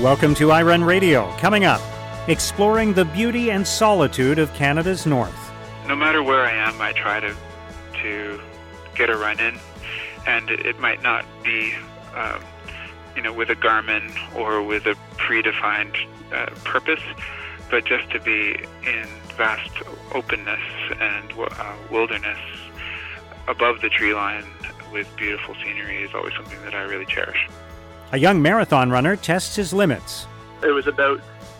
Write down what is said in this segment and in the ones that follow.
Welcome to iRun Radio. Coming up, exploring the beauty and solitude of Canada's north. No matter where I am, I try to get a run in, and it might not be, with a Garmin or with a predefined purpose, but just to be in vast openness and wilderness above the tree line with beautiful scenery is always something that I really cherish. A young marathon runner tests his limits. It was about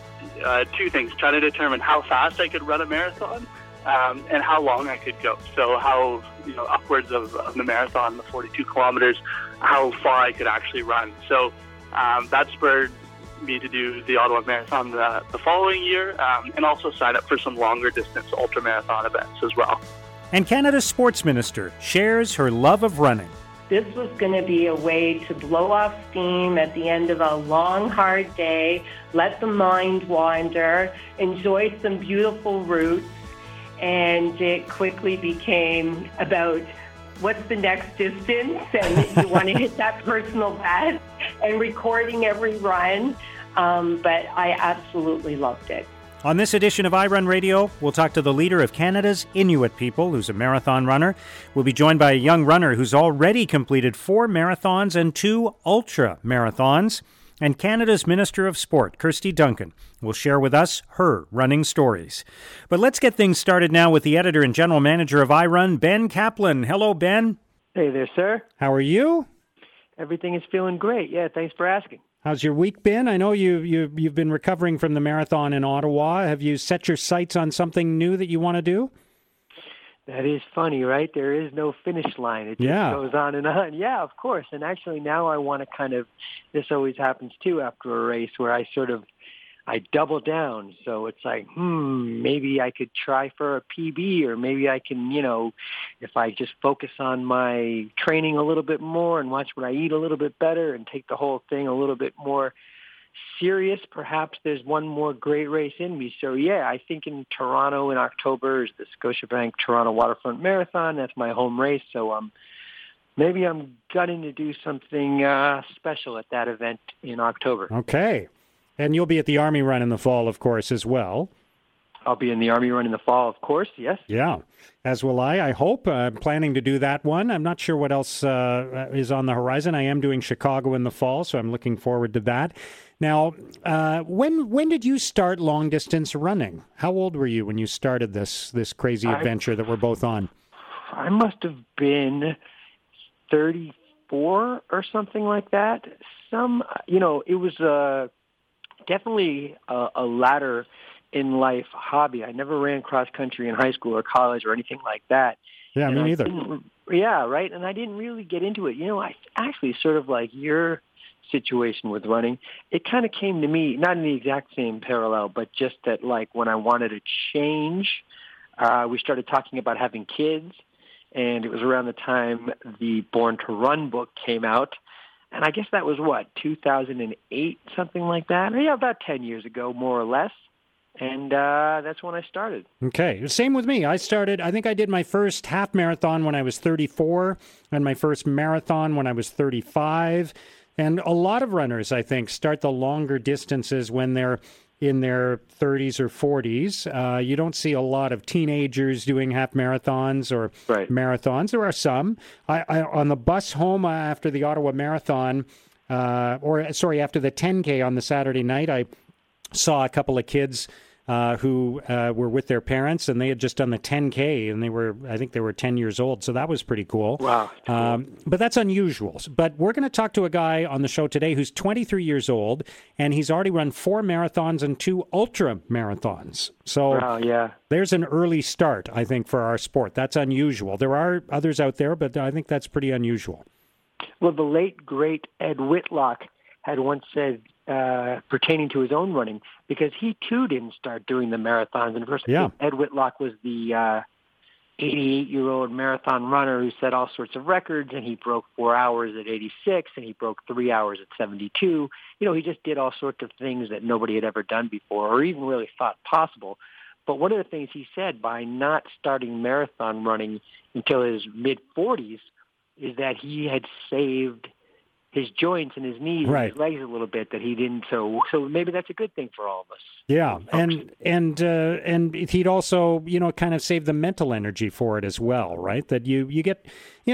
two things: trying to determine how fast I could run a marathon and how long I could go. So how, upwards of the marathon, the 42 kilometers, how far I could actually run. So that spurred me to do the Ottawa Marathon the following year and also sign up for some longer distance ultramarathon events as well. And Canada's sports minister shares her love of running. This was going to be a way to blow off steam at the end of a long, hard day, let the mind wander, enjoy some beautiful routes, and it quickly became about what's the next distance, and you want to hit that personal best, and recording every run, but I absolutely loved it. On this edition of iRun Radio, we'll talk to the leader of Canada's Inuit people, who's a marathon runner. We'll be joined by a young runner who's already completed 4 marathons and 2 ultra marathons. And Canada's Minister of Sport, Kirsty Duncan, will share with us her running stories. But let's get things started now with the editor and general manager of iRun, Ben Kaplan. Hello, Ben. Hey there, sir. How are you? Everything is feeling great. Yeah, thanks for asking. How's your week been? I know you've been recovering from the marathon in Ottawa. Have you set your sights on something new that you want to do? That is funny, right? There is no finish line. It just goes on and on. Yeah, of course. And actually now I want to this always happens too after a race where I double down. So it's like, maybe I could try for a PB, or maybe I can, if I just focus on my training a little bit more and watch what I eat a little bit better and take the whole thing a little bit more serious, perhaps there's one more great race in me. So yeah, I think in Toronto in October is the Scotiabank Toronto Waterfront Marathon. That's my home race. So maybe I'm gunning to do something special at that event in October. Okay. And you'll be at the Army Run in the fall, of course, as well. I'll be in the Army Run in the fall, of course, yes. Yeah, as will I hope. I'm planning to do that one. I'm not sure what else is on the horizon. I am doing Chicago in the fall, so I'm looking forward to that. Now, when did you start long-distance running? How old were you when you started this crazy adventure that we're both on? I must have been 34 or something like that. It was definitely a latter in life hobby. I never ran cross country in high school or college or anything like that. Yeah, me neither. Yeah, right. And I didn't really get into it. I actually sort of like your situation with running. It kind of came to me, not in the exact same parallel, but just that like when I wanted to change, we started talking about having kids. And it was around the time the Born to Run book came out. And I guess that was 2008, something like that? Yeah, about 10 years ago, more or less. And that's when I started. Okay. Same with me. I think I did my first half marathon when I was 34 and my first marathon when I was 35. And a lot of runners, I think, start the longer distances when they're in their 30s or 40s. You don't see a lot of teenagers doing half marathons or marathons. There are some. I on the bus home after the Ottawa Marathon, after the 10K on the Saturday night, I saw a couple of kids who were with their parents, and they had just done the 10K, and I think they were 10 years old, so that was pretty cool. Wow. But that's unusual. But we're going to talk to a guy on the show today who's 23 years old, and he's already run 4 marathons and 2 ultra marathons. So there's an early start, I think, for our sport. That's unusual. There are others out there, but I think that's pretty unusual. Well, the late, great Ed Whitlock had once said, pertaining to his own running, because he too didn't start doing the marathons. And of course, Ed Whitlock was the 88-year-old marathon runner who set all sorts of records, and he broke 4 hours at 86, and he broke 3 hours at 72. He just did all sorts of things that nobody had ever done before or even really thought possible. But one of the things he said by not starting marathon running until his mid-40s is that he had saved his joints and his knees and his legs a little bit that he didn't. So maybe that's a good thing for all of us. Yeah, and he'd also, kind of save the mental energy for it as well, right? That you get,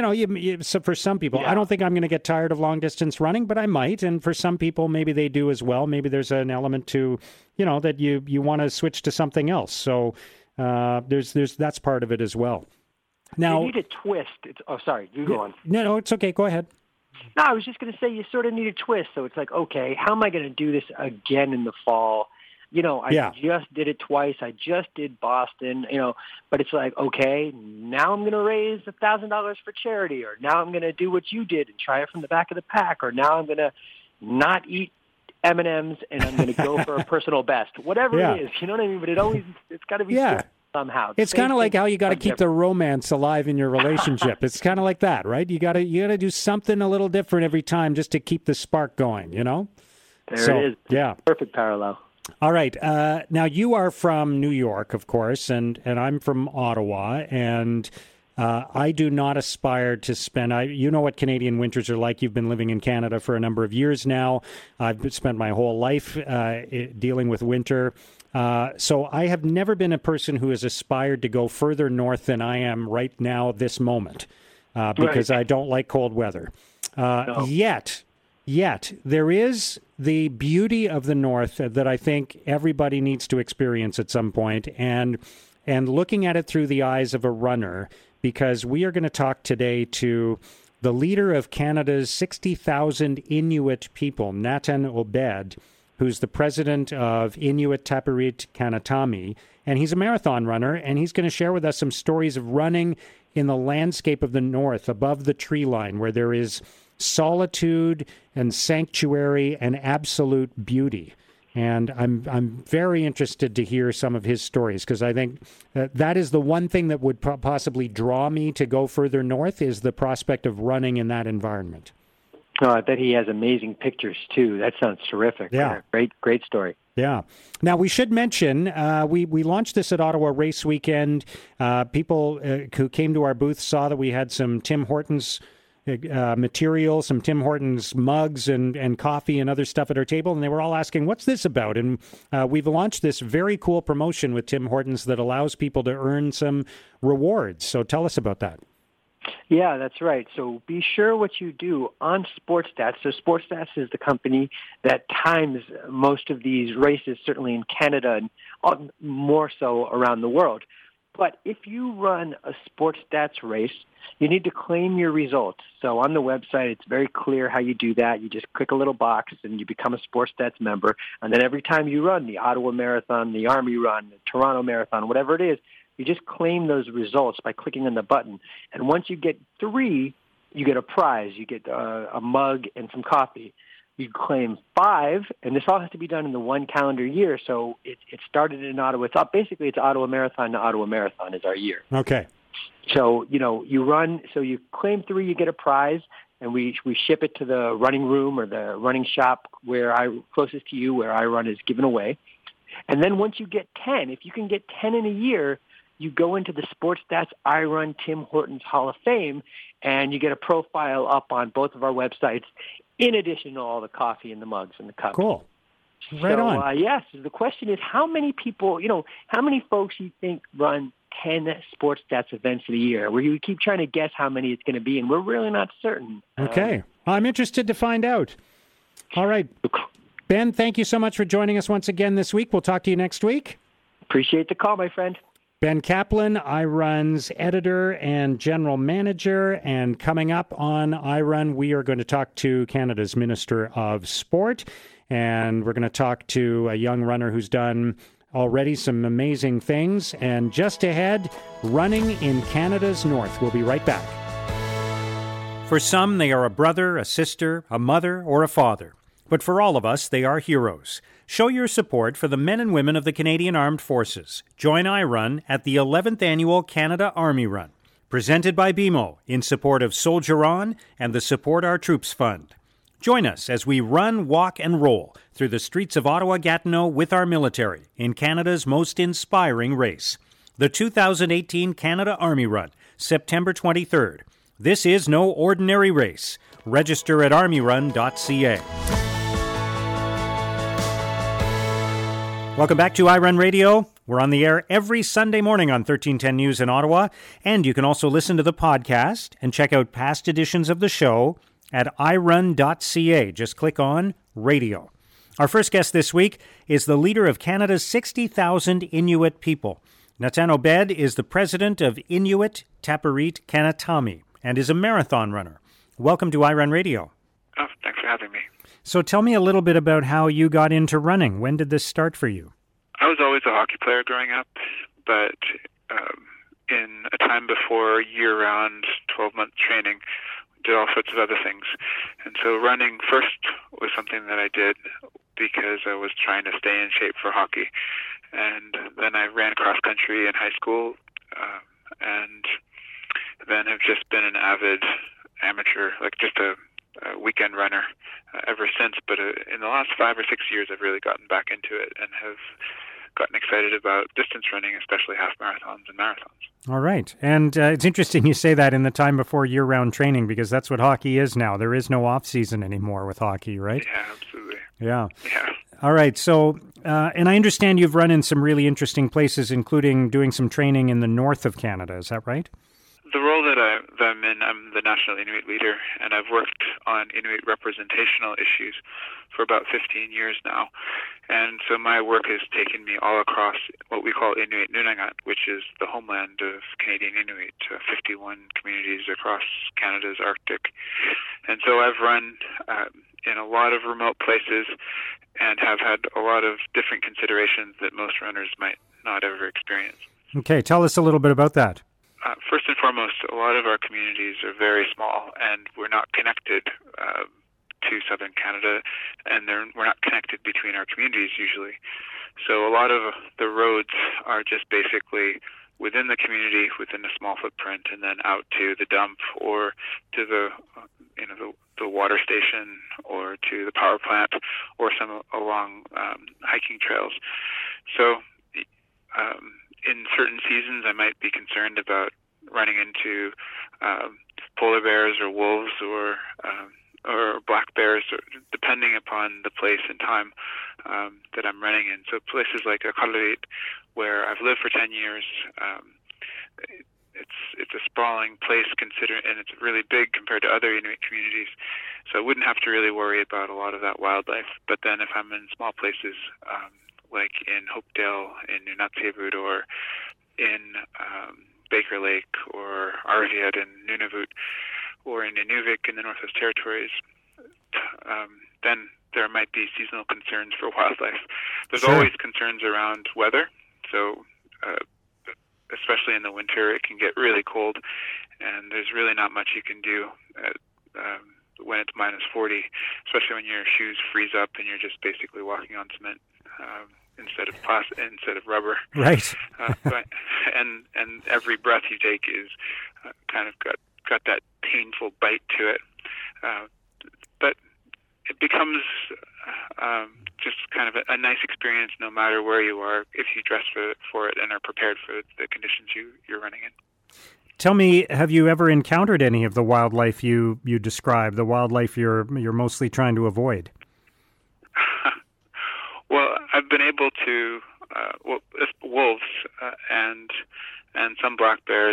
so for some people, I don't think I'm going to get tired of long distance running, but I might. And for some people, maybe they do as well. Maybe there's an element to, that you want to switch to something else. So there's that's part of it as well. Now, you need a twist. Sorry, you go on. No, it's okay. Go ahead. No, I was just going to say you sort of need a twist. So it's like, okay, how am I going to do this again in the fall? I just did it twice. I just did Boston, but it's like, okay, now I'm going to raise $1,000 for charity, or now I'm going to do what you did and try it from the back of the pack, or now I'm going to not eat M&Ms and I'm going to go for a personal best. Whatever it is, you know what I mean? But it's got to be somehow. It's kind of like how you got to keep the romance alive in your relationship. It's kind of like that, right? You got to do something a little different every time just to keep the spark going, There it is. Yeah. Perfect parallel. All right. Now, you are from New York, of course, and I'm from Ottawa, and I do not aspire to spend... you know what Canadian winters are like. You've been living in Canada for a number of years now. I've spent my whole life dealing with winter. So I have never been a person who has aspired to go further north than I am right now, this moment, because I don't like cold weather. No. Yet, there is the beauty of the North that I think everybody needs to experience at some point, and looking at it through the eyes of a runner, because we are going to talk today to the leader of Canada's 60,000 Inuit people, Natan Obed, who's the president of Inuit Tapiriit Kanatami, and he's a marathon runner, and he's going to share with us some stories of running in the landscape of the North, above the tree line, where there is solitude and sanctuary and absolute beauty. And I'm very interested to hear some of his stories, because I think that is the one thing that would possibly draw me to go further north, is the prospect of running in that environment. Oh, I bet he has amazing pictures, too. That sounds terrific. Yeah. Great story. Yeah. Now, we should mention, we launched this at Ottawa Race Weekend. People who came to our booth saw that we had some Tim Hortons material, some Tim Hortons mugs and coffee and other stuff at our table, and they were all asking, what's this about? And we've launched this very cool promotion with Tim Hortons that allows people to earn some rewards. So tell us about that. Yeah, that's right. So be sure what you do on SportsStats. So SportsStats is the company that times most of these races, certainly in Canada and more so around the world. But if you run a SportsStats race, you need to claim your results. So on the website, it's very clear how you do that. You just click a little box and you become a SportsStats member. And then every time you run the Ottawa Marathon, the Army Run, the Toronto Marathon, whatever it is, you just claim those results by clicking on the button. And once you get 3, you get a prize. You get a mug and some coffee. You claim 5, and this all has to be done in the 1 calendar year. So it started in Ottawa. It's Ottawa Marathon to Ottawa Marathon is our year. Okay. So, you run, so you claim 3, you get a prize, and we ship it to the running room or the running shop closest to you where I run is given away. And then once you get 10, if you can get 10 in a year, you go into the SportsStats I Run Tim Hortons Hall of Fame, and you get a profile up on both of our websites, in addition to all the coffee and the mugs and the cups. Cool. Right on. Yes, the question is how many people, how many folks you think run 10 SportsStats events in a year? Where you keep trying to guess how many it's going to be, and we're really not certain. Okay. I'm interested to find out. All right. Ben, thank you so much for joining us once again this week. We'll talk to you next week. Appreciate the call, my friend. Ben Kaplan, iRun's editor and general manager. And coming up on iRun, we are going to talk to Canada's Minister of Sport. And we're going to talk to a young runner who's done already some amazing things. And just ahead, running in Canada's North. We'll be right back. For some, they are a brother, a sister, a mother, or a father. But for all of us, they are heroes. Show your support for the men and women of the Canadian Armed Forces. Join iRun at the 11th Annual Canada Army Run, presented by BMO in support of Soldier On and the Support Our Troops Fund. Join us as we run, walk, and roll through the streets of Ottawa-Gatineau with our military in Canada's most inspiring race. The 2018 Canada Army Run, September 23rd. This is no ordinary race. Register at armyrun.ca. Welcome back to iRun Radio. We're on the air every Sunday morning on 1310 News in Ottawa, and you can also listen to the podcast and check out past editions of the show at irun.ca. Just click on Radio. Our first guest this week is the leader of Canada's 60,000 Inuit people. Natan Obed is the president of Inuit Tapiriit Kanatami and is a marathon runner. Welcome to iRun Radio. Oh, thanks for having me. So tell me a little bit about how you got into running. When did this start for you? I was always a hockey player growing up, but in a time before year-round 12-month training, did all sorts of other things. And so running first was something that I did because I was trying to stay in shape for hockey. And then I ran cross-country in high school, and then have just been an avid amateur, like just a weekend runner ever since. But in the last 5 or 6 years, I've really gotten back into it and have gotten excited about distance running, especially half marathons and marathons. All right. And it's interesting you say that in the time before year-round training, because that's what hockey is now. There is no off-season anymore with hockey, right? Yeah, absolutely. Yeah. Yeah. All right. So, and I understand you've run in some really interesting places, including doing some training in the north of Canada. Is that right? The role that I'm in, I'm the National Inuit Leader, and I've worked on Inuit representational issues for about 15 years now. And so my work has taken me all across what we call Inuit Nunangat, which is the homeland of Canadian Inuit, 51 communities across Canada's Arctic. And so I've run in a lot of remote places and have had a lot of different considerations that most runners might not ever experience. Okay, tell us a little bit about that. First and foremost, a lot of our communities are very small, and we're not connected to southern Canada, and we're not connected between our communities usually. So a lot of the roads are just basically within the community, within a small footprint, and then out to the dump or to the water station or to the power plant or some along hiking trails. So in certain seasons, I might be concerned about running into polar bears or wolves or black bears, depending upon the place and time that I'm running in. So places like Iqaluit, where I've lived for 10 years, it's a sprawling place, and it's really big compared to other Inuit communities. So I wouldn't have to really worry about a lot of that wildlife. But then if I'm in small places, like in Hopedale, in Nunatsiavut, or in Baker Lake, or Arviat in Nunavut, or in Inuvik in the Northwest Territories, then there might be seasonal concerns for wildlife. There's Sure. always concerns around weather, so especially in the winter, it can get really cold, and there's really not much you can do when it's minus 40, especially when your shoes freeze up and you're just basically walking on cement instead of rubber. Right. And every breath you take is kind of got that painful bite to it. But it becomes just kind of a nice experience no matter where you are if you dress for it and are prepared for the conditions you're running in. Tell me, have you ever encountered any of the wildlife you describe, the wildlife you're mostly trying to avoid? Well, I've been able to wolves and some black bears.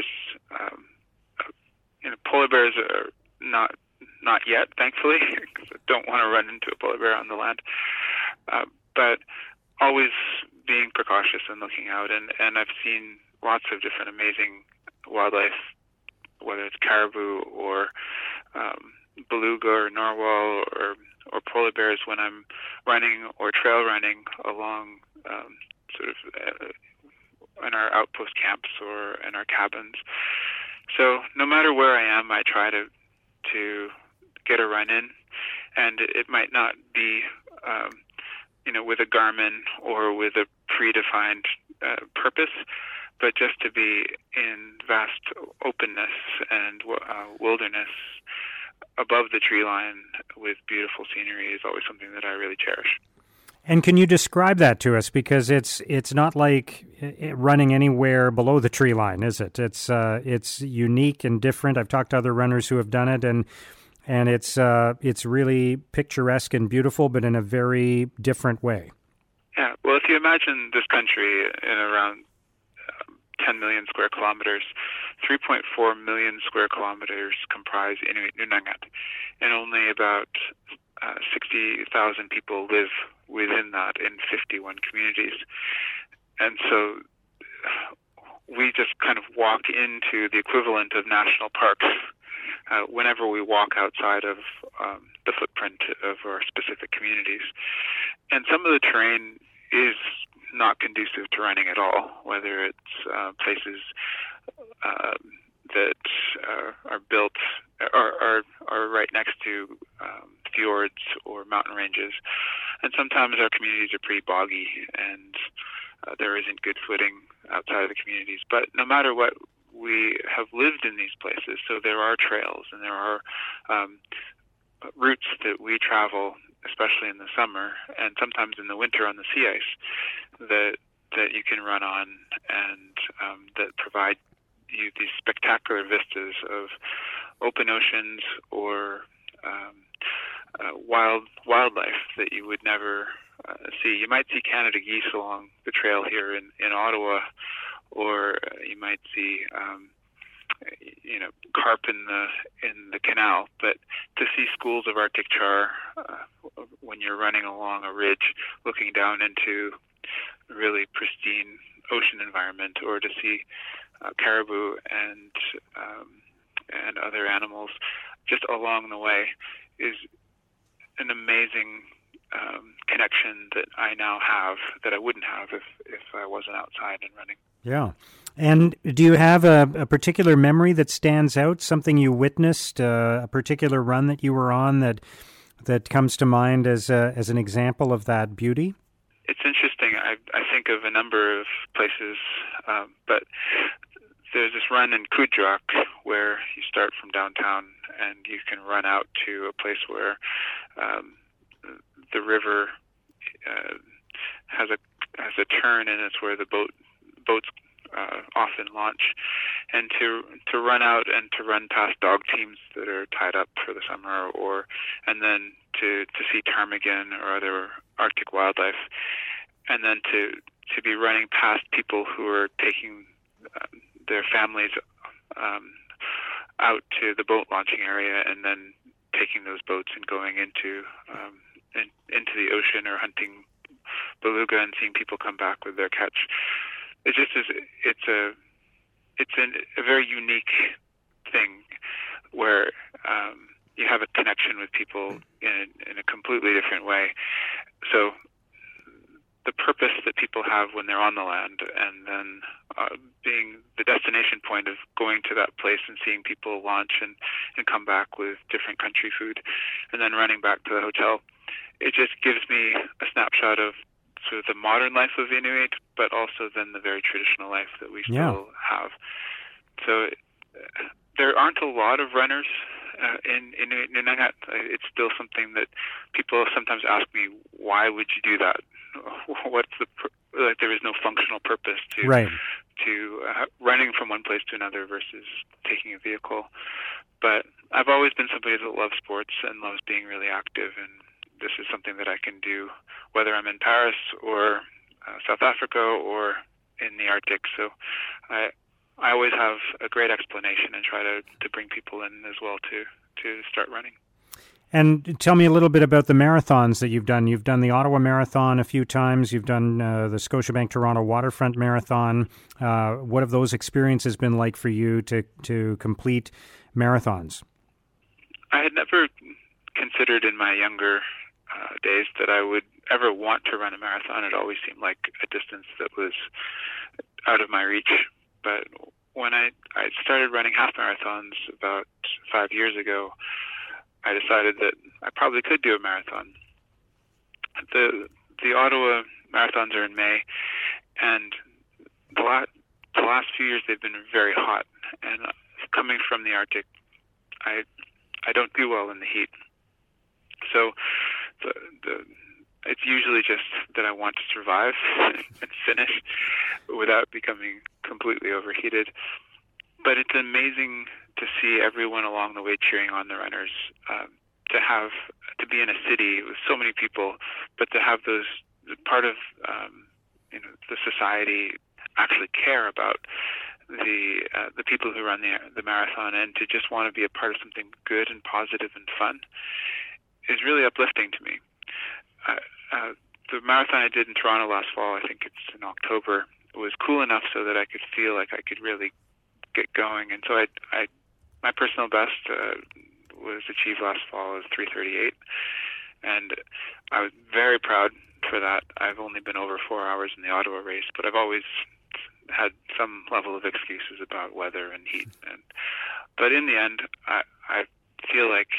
Polar bears are not yet, thankfully, because I don't want to run into a polar bear on the land. But always being precautious and looking out, and I've seen lots of different amazing wildlife, whether it's caribou or beluga or narwhal or polar bears when I'm running or trail running along in our outpost camps or in our cabins. So no matter where I am, I try to get a run in, and it might not be with a Garmin or with a predefined purpose, but just to be in vast openness and wilderness above the tree line with beautiful scenery is always something that I really cherish. And can you describe that to us? Because it's not like running anywhere below the tree line, is it? It's unique and different. I've talked to other runners who have done it, and and it's really picturesque and beautiful, but in a very different way. Yeah, well, if you imagine this country in around 10 million square kilometers, 3.4 million square kilometers comprise Inuit Nunangat, and only about 60,000 people live within that in 51 communities. And so we just kind of walk into the equivalent of national parks whenever we walk outside of the footprint of our specific communities. And some of the terrain is not conducive to running at all, whether it's places that are built or are right next to fjords or mountain ranges. And sometimes our communities are pretty boggy and there isn't good footing outside of the communities. But no matter what, we have lived in these places, so there are trails and there are routes that we travel, especially in the summer and sometimes in the winter on the sea ice, that you can run on and that provide you these spectacular vistas of open oceans or wildlife that you would never see. You might see Canada geese along the trail here in Ottawa, or you might see carp in the canal. But to see schools of Arctic char when you're running along a ridge looking down into a really pristine ocean environment, or to see caribou and other animals just along the way is an amazing connection that I now have that I wouldn't have if I wasn't outside and running. Yeah. And do you have a particular memory that stands out, something you witnessed, a particular run that you were on that comes to mind as an example of that beauty? It's interesting. I think of a number of places, but there's this run in Kudrak where you start from downtown and you can run out to a place where the river has a turn, and it's where the boats often launch, and to run out and to run past dog teams that are tied up for the summer, and then to see ptarmigan or other Arctic wildlife, and then to be running past people who are taking their families out to the boat launching area, and then taking those boats and going into the ocean or hunting beluga and seeing people come back with their catch. It just is. It's a very unique thing where you have a connection with people in a completely different way. So the purpose that people have when they're on the land, and then being the destination point of going to that place and seeing people launch and come back with different country food, and then running back to the hotel. It just gives me a snapshot of sort of the modern life of Inuit, but also then the very traditional life that we still have. So there aren't a lot of runners in Inuit Nunangat. It's still something that people sometimes ask me, why would you do that? What's there is no functional purpose to running from one place to another versus taking a vehicle. But I've always been somebody that loves sports and loves being really active, and this is something that I can do whether I'm in Paris or South Africa or in the Arctic. So I always have a great explanation and try to bring people in as well to start running. And tell me a little bit about the marathons that you've done. You've done the Ottawa Marathon a few times. You've done the Scotiabank Toronto Waterfront Marathon. What have those experiences been like for you to complete marathons? I had never considered in my younger days that I would ever want to run a marathon. It always seemed like a distance that was out of my reach. But when I started running half marathons about 5 years ago, I decided that I probably could do a marathon. The Ottawa marathons are in May, and the last few years they've been very hot. And coming from the Arctic, I don't do well in the heat. So it's usually just that I want to survive and finish without becoming completely overheated. But it's amazing to see everyone along the way cheering on the runners, to be in a city with so many people, but to have those part of the society actually care about the people who run the marathon, and to just want to be a part of something good and positive and fun is really uplifting to me. The marathon I did in Toronto last fall, I think it's in October, was cool enough so that I could feel like I could really get going. And so my personal best was achieved last fall as 3:38, and I was very proud for that. I've only been over 4 hours in the Ottawa race, but I've always had some level of excuses about weather and heat. But in the end, I feel like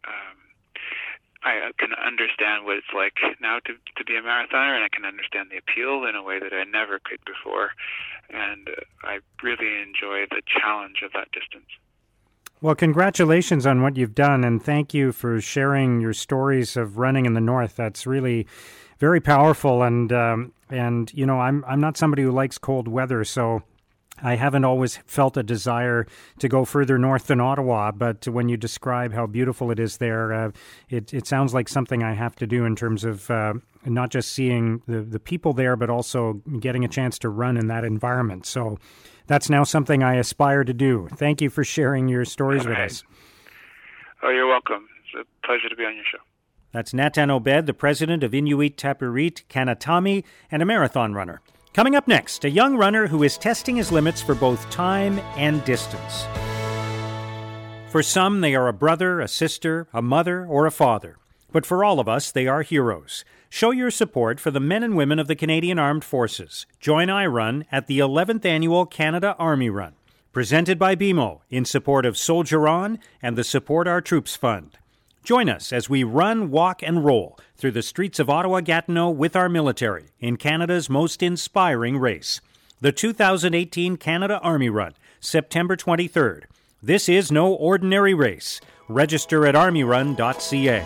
I can understand what it's like now to be a marathoner, and I can understand the appeal in a way that I never could before. And I really enjoy the challenge of that distance. Well, congratulations on what you've done, and thank you for sharing your stories of running in the North. That's really very powerful, and you know, I'm not somebody who likes cold weather, so I haven't always felt a desire to go further north than Ottawa, but when you describe how beautiful it is there, it sounds like something I have to do in terms of not just seeing the people there, but also getting a chance to run in that environment. So that's now something I aspire to do. Thank you for sharing your stories with us. Oh, you're welcome. It's a pleasure to be on your show. That's Nathan Obed, the president of Inuit Tapiriit Kanatami and a marathon runner. Coming up next, a young runner who is testing his limits for both time and distance. For some, they are a brother, a sister, a mother, or a father. But for all of us, they are heroes. Show your support for the men and women of the Canadian Armed Forces. Join iRun at the 11th Annual Canada Army Run, presented by BMO in support of Soldier On and the Support Our Troops Fund. Join us as we run, walk, and roll through the streets of Ottawa-Gatineau with our military in Canada's most inspiring race. The 2018 Canada Army Run, September 23rd. This is no ordinary race. Register at armyrun.ca.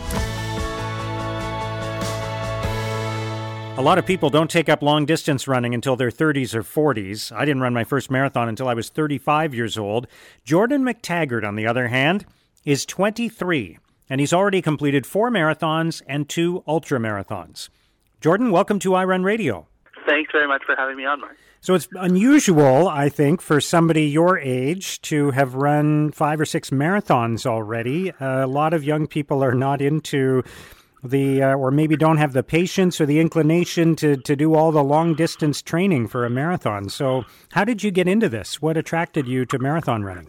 A lot of people don't take up long-distance running until their 30s or 40s. I didn't run my first marathon until I was 35 years old. Jordan McTaggart, on the other hand, is 23. And he's already completed 4 marathons and 2 ultramarathons. Jordan, welcome to iRun Radio. Thanks very much for having me on, Mark. So it's unusual, I think, for somebody your age to have run 5 or 6 marathons already. A lot of young people are not into or maybe don't have the patience or the inclination to do all the long-distance training for a marathon. So how did you get into this? What attracted you to marathon running?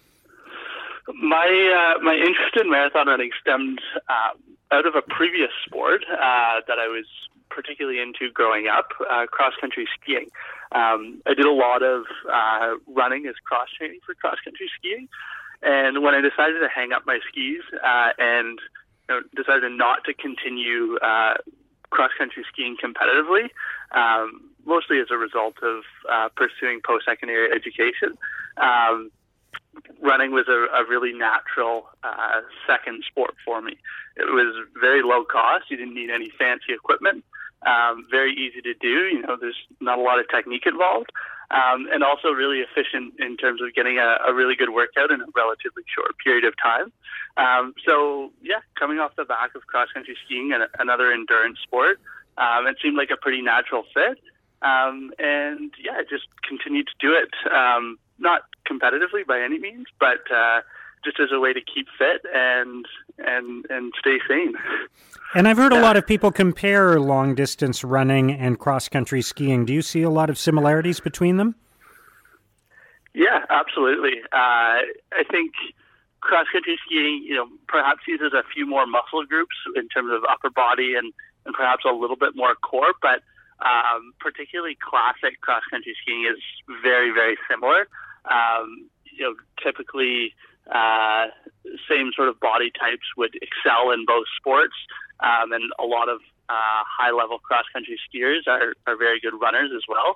My interest in marathon running stemmed out of a previous sport that I was particularly into growing up, cross-country skiing. I did a lot of running as cross-training for cross-country skiing, and when I decided to hang up my skis and decided not to continue cross-country skiing competitively, mostly as a result of pursuing post-secondary education, running was a really natural second sport for me. It was very low cost. You didn't need any fancy equipment. Very easy to do. There's not a lot of technique involved. And also really efficient in terms of getting a really good workout in a relatively short period of time. Coming off the back of cross-country skiing and another endurance sport, it seemed like a pretty natural fit. I just continued to do it. Not competitively by any means, but just as a way to keep fit and stay sane. And I've heard a lot of people compare long-distance running and cross-country skiing. Do you see a lot of similarities between them? Yeah, absolutely. I think cross-country skiing, perhaps uses a few more muscle groups in terms of upper body and perhaps a little bit more core, but particularly classic cross-country skiing is very, very similar. Typically, same sort of body types would excel in both sports, and a lot of high-level cross-country skiers are very good runners as well.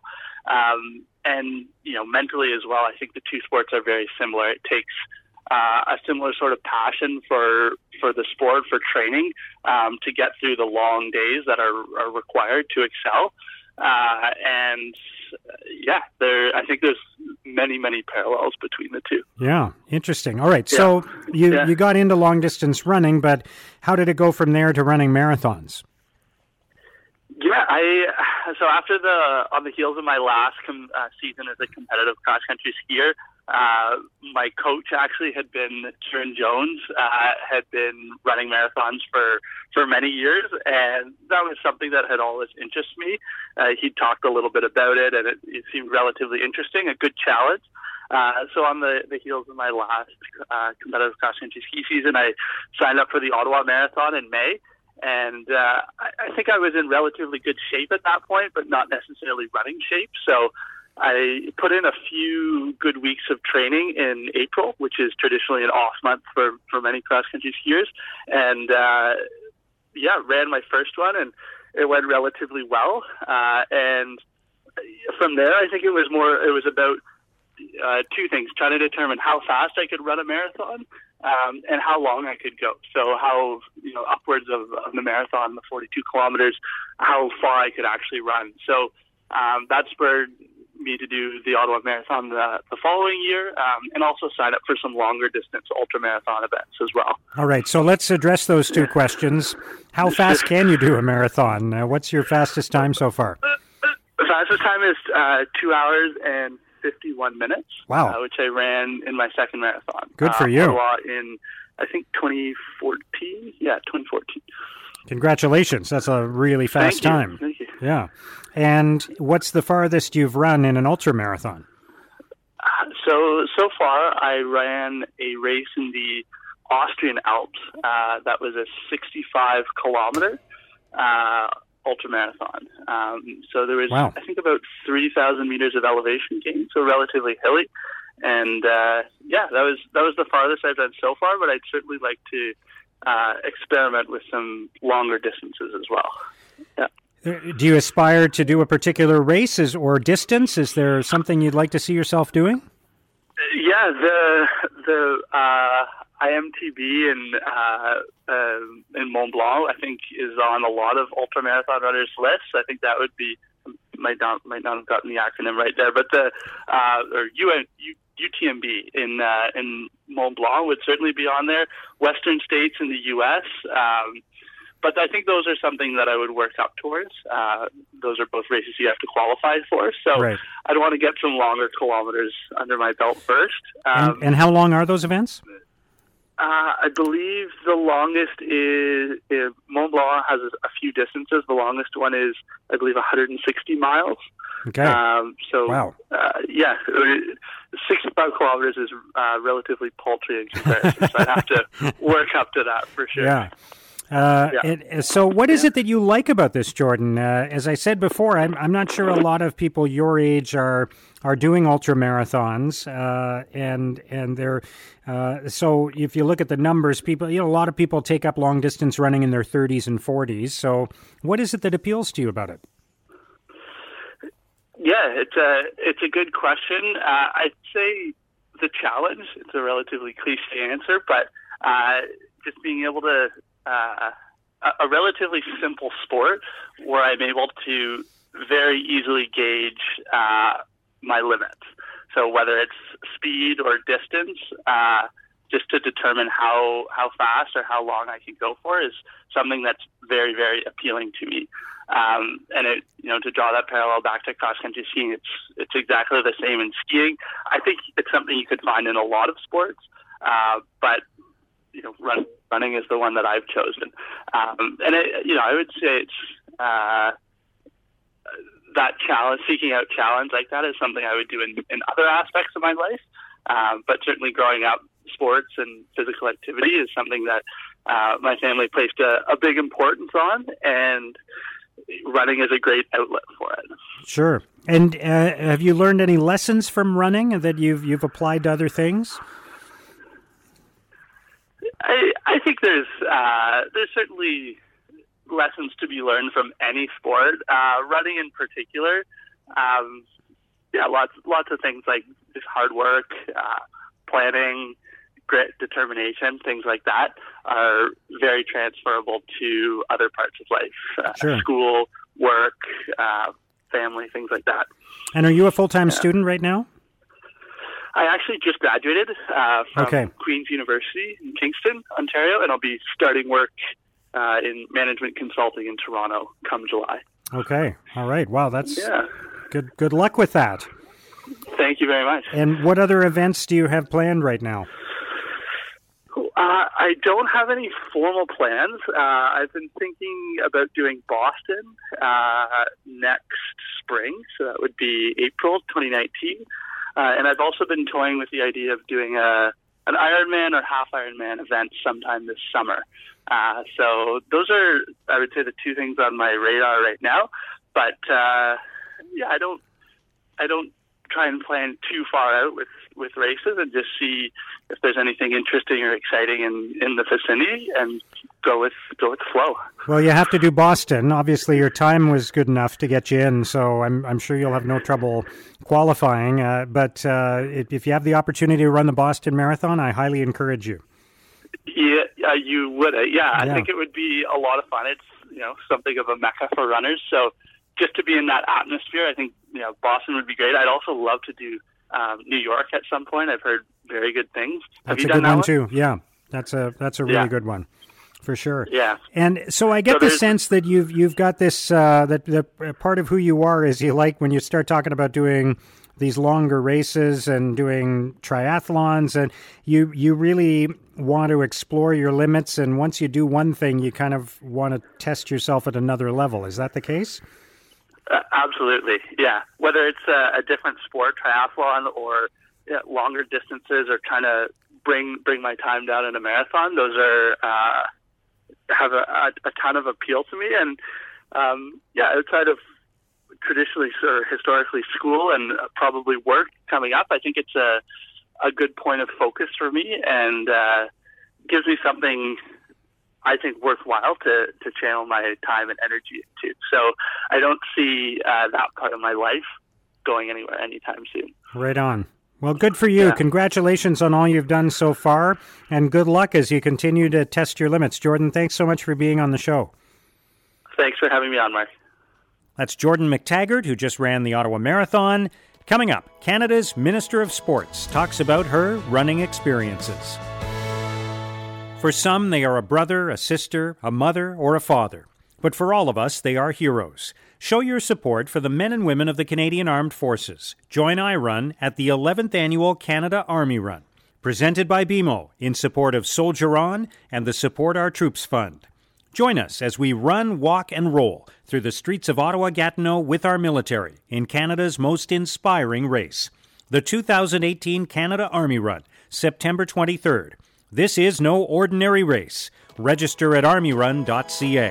Mentally as well, I think the two sports are very similar. It takes a similar sort of passion for the sport, for training, to get through the long days that are required to excel. And I think there's many parallels between the two. Yeah, interesting. All right, so you got into long distance running, but how did it go from there to running marathons? Yeah, so after on the heels of my last season as a competitive cross country skier, my coach actually had been Kieran Jones, had been running marathons for many years, and that was something that had always interested me. He talked a little bit about it, and it seemed relatively interesting, a good challenge. So on the heels of my last competitive cross country ski season, I signed up for the Ottawa Marathon in May. And I think I was in relatively good shape at that point, but not necessarily running shape. So I put in a few good weeks of training in April, which is traditionally an off month for many cross-country skiers. And, ran my first one, and it went relatively well. And from there, I think it was about two things: trying to determine how fast I could run a marathon, and how long I could go. So how, upwards of the marathon, the 42 kilometers, how far I could actually run. So that spurred me to do the Ottawa Marathon the following year, and also sign up for some longer distance ultramarathon events as well. All right, so let's address those two questions. How fast can you do a marathon? What's your fastest time so far? The fastest time is 2 hours and 51 minutes. Wow. Which I ran in my second marathon. Good for you. Ottawa in, I think, 2014. Yeah, 2014. Congratulations. That's a really fast time. Thank you. Yeah. And what's the farthest you've run in an ultramarathon? So far, I ran a race in the Austrian Alps. That was a 65-kilometer ultramarathon. So there was, I think, about 3,000 meters of elevation gain, so relatively hilly. And that was the farthest I've done so far. But I'd certainly like to experiment with some longer distances as well. Yeah. Do you aspire to do a particular race or distance? Is there something you'd like to see yourself doing? Yeah, the IMTB in Mont Blanc, I think, is on a lot of ultramarathon runners' lists. I think that would be, might not have gotten the acronym right there, but the UTMB in Mont Blanc would certainly be on there. Western states in the U.S. But I think those are something that I would work up towards. Those are both races you have to qualify for. So I'd want to get some longer kilometers under my belt first. And how long are those events? I believe the longest is Mont Blanc has a few distances. The longest one is, I believe, 160 miles. Okay. Wow. 65 kilometers is relatively paltry in comparison. So I'd have to work up to that for sure. Yeah. So what is it that you like about this, Jordan? As I said before, I'm not sure a lot of people your age are doing ultra marathons, and they're so if you look at the numbers, people, a lot of people take up long distance running in their 30s and 40s. So what is it that appeals to you about it? Yeah, it's a good question. I'd say the challenge. It's a relatively cliche answer, but just being able to a relatively simple sport where I'm able to very easily gauge my limits. So whether it's speed or distance, just to determine how fast or how long I can go for is something that's very, very appealing to me. And it, to draw that parallel back to cross-country skiing, it's exactly the same in skiing. I think it's something you could find in a lot of sports, but running is the one that I've chosen. And I would say it's that challenge, seeking out challenge like that is something I would do in other aspects of my life. But certainly growing up, sports and physical activity is something that my family placed a big importance on, and running is a great outlet for it. Sure. And have you learned any lessons from running that you've applied to other things? I think there's certainly lessons to be learned from any sport. Running in particular, lots of things like just hard work, planning, grit, determination, things like that are very transferable to other parts of life. Sure. School, work, family, things like that. And are you a full-time student right now? I actually just graduated from Queen's University in Kingston, Ontario, and I'll be starting work in management consulting in Toronto come July. Okay. All right. Wow, that's good luck with that. Thank you very much. And what other events do you have planned right now? I don't have any formal plans. I've been thinking about doing Boston next spring, so that would be April 2019. And I've also been toying with the idea of doing an Ironman or half Ironman event sometime this summer. So those are, I would say, the two things on my radar right now. But I don't try and plan too far out with races, and just see if there's anything interesting or exciting in the vicinity, and go with the flow. Well, you have to do Boston. Obviously, your time was good enough to get you in, so I'm sure you'll have no trouble qualifying. But if you have the opportunity to run the Boston Marathon, I highly encourage you. Yeah, you would. I think it would be a lot of fun. It's something of a mecca for runners. So just to be in that atmosphere, I think Boston would be great. I'd also love to do New York at some point. I've heard very good things. Have you done that one? That's a good one too. Yeah, that's a really good one, for sure. Yeah. And so I get the sense that you've got this that part of who you are is you like when you start talking about doing these longer races and doing triathlons, and you really want to explore your limits. And once you do one thing, you kind of want to test yourself at another level. Is that the case? Absolutely, yeah. Whether it's a different sport, triathlon, or longer distances, or trying to bring my time down in a marathon, those are have a ton of appeal to me. And outside of traditionally or historically school and probably work coming up, I think it's a good point of focus for me, and gives me something I think worthwhile to channel my time and energy into. So I don't see that part of my life going anywhere anytime soon. Right on. Well, good for you. Yeah. Congratulations on all you've done so far, and good luck as you continue to test your limits. Jordan, thanks so much for being on the show. Thanks for having me on, Mark. That's Jordan McTaggart, who just ran the Ottawa Marathon. Coming up, Canada's Minister of Sports talks about her running experiences. For some, they are a brother, a sister, a mother, or a father. But for all of us, they are heroes. Show your support for the men and women of the Canadian Armed Forces. Join iRun at the 11th Annual Canada Army Run, presented by BMO in support of Soldier On and the Support Our Troops Fund. Join us as we run, walk, and roll through the streets of Ottawa-Gatineau with our military in Canada's most inspiring race. The 2018 Canada Army Run, September 23rd. This is no ordinary race. Register at armyrun.ca.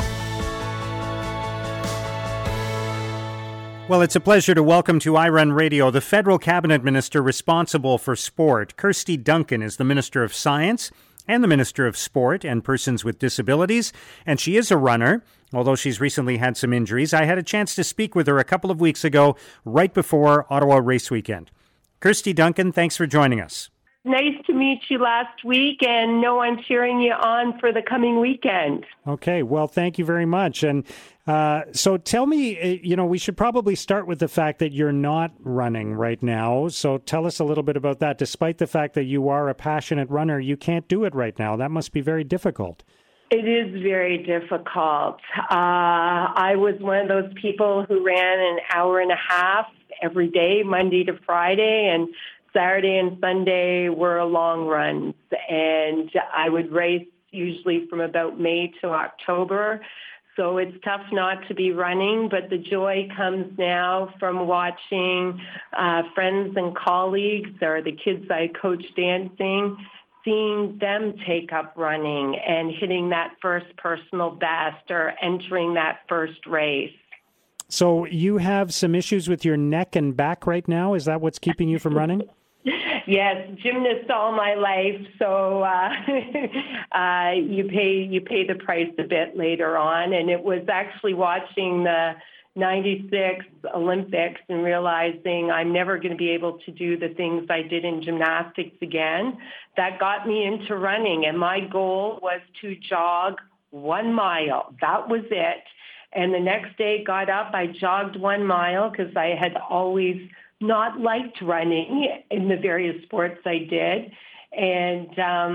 Well, it's a pleasure to welcome to iRun Radio the federal cabinet minister responsible for sport. Kirsty Duncan is the Minister of Science and the Minister of Sport and Persons with Disabilities, and she is a runner, although she's recently had some injuries. I had a chance to speak with her a couple of weeks ago, right before Ottawa Race Weekend. Kirsty Duncan, thanks for joining us. Nice to meet you last week, and know I'm cheering you on for the coming weekend. Okay, well, thank you very much. And so tell me, we should probably start with the fact that you're not running right now. So tell us a little bit about that. Despite the fact that you are a passionate runner, you can't do it right now. That must be very difficult. It is very difficult. I was one of those people who ran an hour and a half every day, Monday to Friday, and Saturday and Sunday were long runs, and I would race usually from about May to October. So it's tough not to be running, but the joy comes now from watching friends and colleagues or the kids I coach dancing, seeing them take up running and hitting that first personal best or entering that first race. So you have some issues with your neck and back right now? Is that what's keeping you from running? Yes, gymnast all my life, so you pay the price a bit later on. And it was actually watching the 96 Olympics and realizing I'm never going to be able to do the things I did in gymnastics again. That got me into running, and my goal was to jog 1 mile. That was it. And the next day got up, I jogged 1 mile because I had always not liked running in the various sports I did. And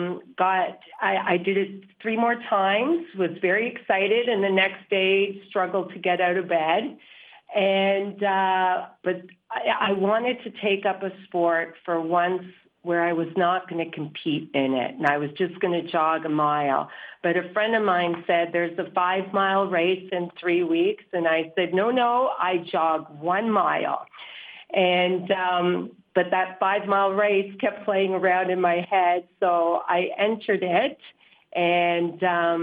I did it 3 more times, was very excited, and the next day struggled to get out of bed. And but I wanted to take up a sport for once where I was not going to compete in it, and I was just going to jog 1 mile. But a friend of mine said, there's a 5-mile race in 3 weeks, and I said, no, I jog 1 mile. And but that 5-mile race kept playing around in my head, so I entered it and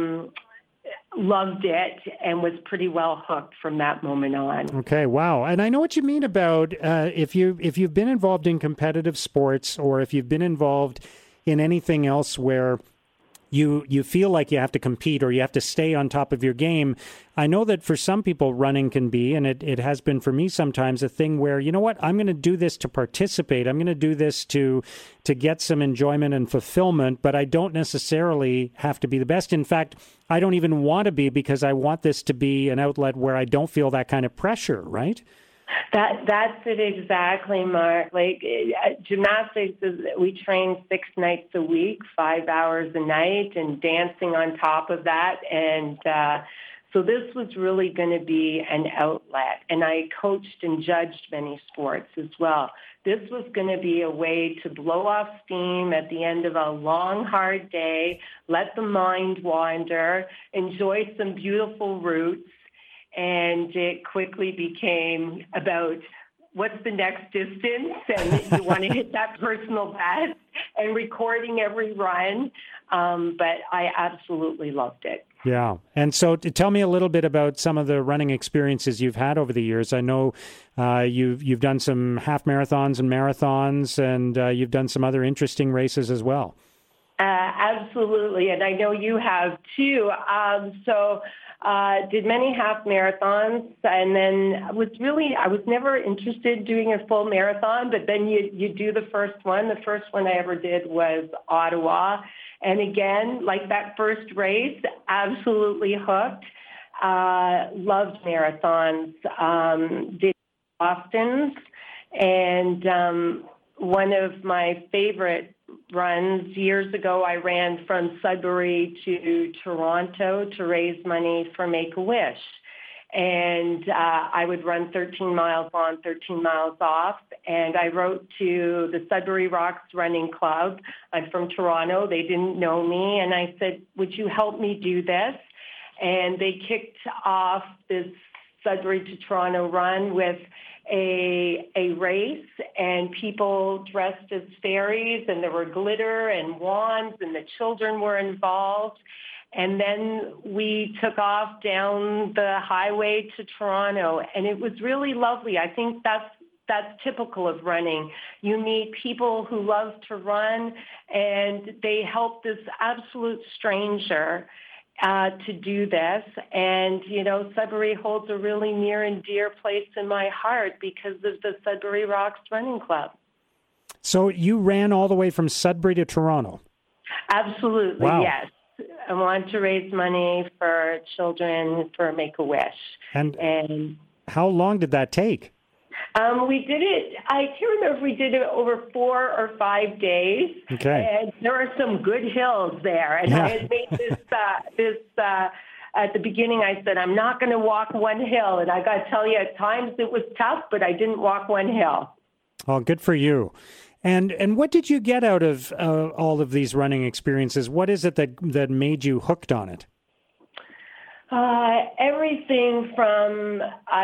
loved it and was pretty well hooked from that moment on. Okay, wow. And I know what you mean about if you've been involved in competitive sports, or if you've been involved in anything else where you feel like you have to compete or you have to stay on top of your game. I know that for some people running can be, and it has been for me sometimes, a thing where, you know what, I'm going to do this to participate. I'm going to do this to get some enjoyment and fulfillment, but I don't necessarily have to be the best. In fact, I don't even want to be, because I want this to be an outlet where I don't feel that kind of pressure, right? That's it exactly, Mark. Like gymnastics, we train 6 nights a week, 5 hours a night, and dancing on top of that. And so this was really going to be an outlet. And I coached and judged many sports as well. This was going to be a way to blow off steam at the end of a long, hard day, let the mind wander, enjoy some beautiful routes. And it quickly became about what's the next distance, and you want to hit that personal best, and recording every run. But I absolutely loved it. Yeah. And so tell me a little bit about some of the running experiences you've had over the years. I know you've done some half marathons and marathons, and you've done some other interesting races as well. Absolutely. And I know you have too. Did many half marathons, and then I was never interested in doing a full marathon, but then you do the first one. The first one I ever did was Ottawa. And again, like that first race, absolutely hooked. Loved marathons. Did Boston's, and one of my favorite runs years ago, I ran from Sudbury to Toronto to raise money for Make-A-Wish. And I would run 13 miles on, 13 miles off. And I wrote to the Sudbury Rocks Running Club. I'm from Toronto. They didn't know me. And I said, would you help me do this? And they kicked off this Sudbury to Toronto run with a race, and people dressed as fairies, and there were glitter and wands, and the children were involved. And then we took off down the highway to Toronto, and it was really lovely. I think that's typical of running. You meet people who love to run, and they help this absolute stranger to do this. And, Sudbury holds a really near and dear place in my heart because of the Sudbury Rocks Running Club. So you ran all the way from Sudbury to Toronto? Absolutely, wow. Yes. I want to raise money for children for Make-A-Wish. And how long did that take? We did it, I can't remember if we did it over 4 or 5 days. Okay. And there are some good hills there. And I had made this at the beginning, I said, I'm not going to walk one hill. And I got to tell you, at times it was tough, but I didn't walk one hill. Oh, good for you. And what did you get out of all of these running experiences? What is it that made you hooked on it? Everything from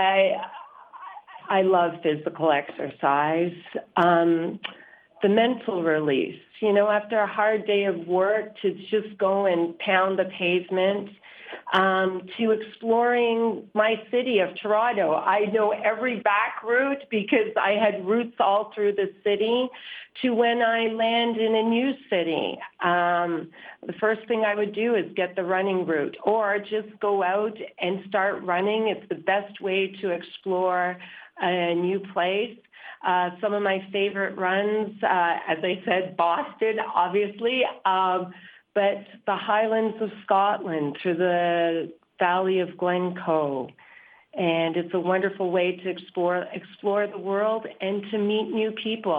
I love physical exercise. The mental release, after a hard day of work, to just go and pound the pavement, to exploring my city of Toronto. I know every back route because I had routes all through the city, to when I land in a new city. The first thing I would do is get the running route, or just go out and start running. It's the best way to explore a new place. Some of my favorite runs, as I said, Boston, obviously, but the Highlands of Scotland, through the Valley of Glencoe. And it's a wonderful way to explore the world and to meet new people.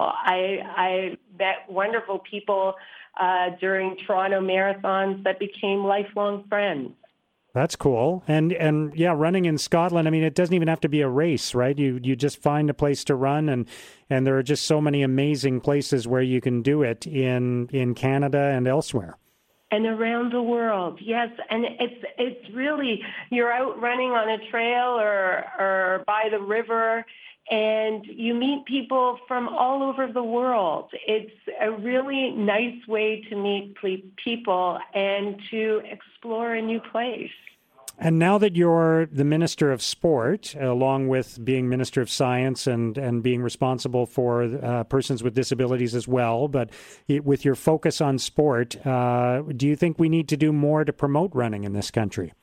I met wonderful people during Toronto marathons that became lifelong friends. That's cool. And yeah, running in Scotland, I mean, it doesn't even have to be a race, right? You just find a place to run, and there are just so many amazing places where you can do it in Canada and elsewhere. And around the world, yes. And it's really, you're out running on a trail or by the river, and you meet people from all over the world. It's a really nice way to meet people and to explore a new place. And now that you're the Minister of Sport, along with being Minister of Science and being responsible for persons with disabilities as well, but with your focus on sport, do you think we need to do more to promote running in this country?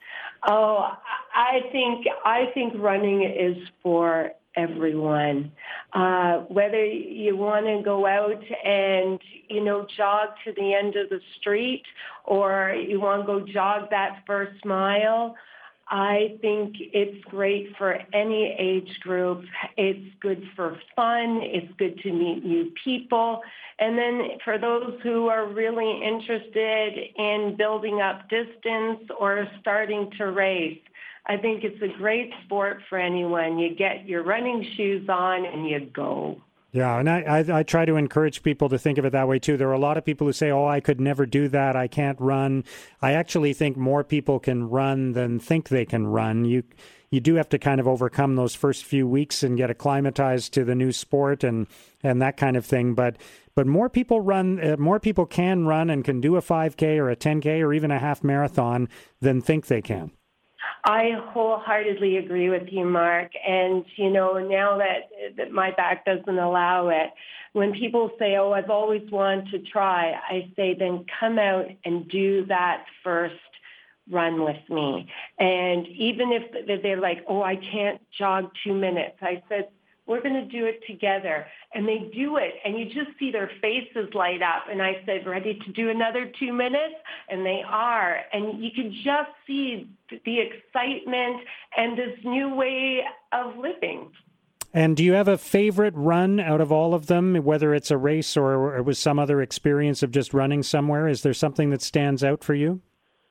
Oh, I think running is for everyone. Whether you want to go out and, jog to the end of the street, or you want to go jog that first mile, I think it's great for any age group. It's good for fun. It's good to meet new people. And then for those who are really interested in building up distance or starting to race, I think it's a great sport for anyone. You get your running shoes on and you go. Yeah, and I try to encourage people to think of it that way too. There are a lot of people who say, I could never do that. I can't run. I actually think more people can run than think they can run. You do have to kind of overcome those first few weeks and get acclimatized to the new sport and that kind of thing. But more people more people can run and can do a 5K or a 10K or even a half marathon than think they can. I wholeheartedly agree with you, Mark. And, now that my back doesn't allow it, when people say, I've always wanted to try, I say, then come out and do that first run with me. And even if they're like, I can't jog 2 minutes, I said, we're going to do it together. And they do it, and you just see their faces light up. And I said, ready to do another 2 minutes? And they are. And you can just see the excitement and this new way of living. And do you have a favorite run out of all of them, whether it's a race or it was some other experience of just running somewhere? Is there something that stands out for you?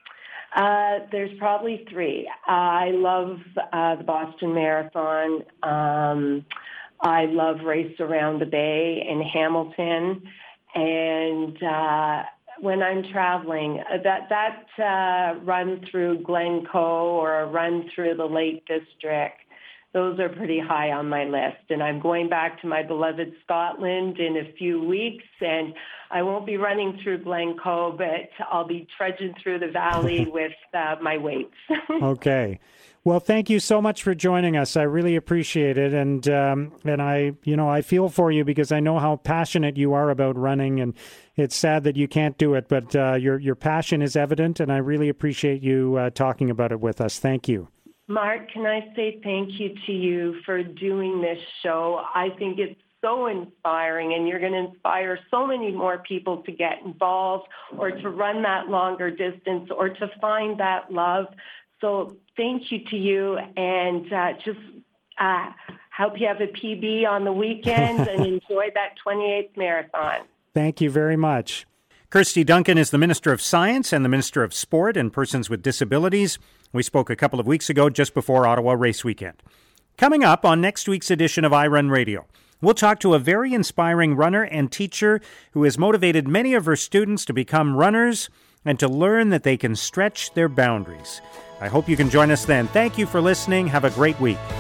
There's probably 3. I love the Boston Marathon. I love Race Around the Bay in Hamilton. And when I'm traveling, that run through Glencoe or a run through the Lake District, those are pretty high on my list. And I'm going back to my beloved Scotland in a few weeks, and I won't be running through Glencoe, but I'll be trudging through the valley with my weights. Okay. Well, thank you so much for joining us. I really appreciate it, and I feel for you because I know how passionate you are about running, and it's sad that you can't do it, but your passion is evident, and I really appreciate you talking about it with us. Thank you. Mark, can I say thank you to you for doing this show? I think it's so inspiring, and you're going to inspire so many more people to get involved or to run that longer distance or to find that love. So thank you to you, and just hope you have a PB on the weekend and enjoy that 28th marathon. Thank you very much. Kirsty Duncan is the Minister of Science and the Minister of Sport and Persons with Disabilities. We spoke a couple of weeks ago just before Ottawa Race Weekend. Coming up on next week's edition of iRun Radio, we'll talk to a very inspiring runner and teacher who has motivated many of her students to become runners and to learn that they can stretch their boundaries. I hope you can join us then. Thank you for listening. Have a great week.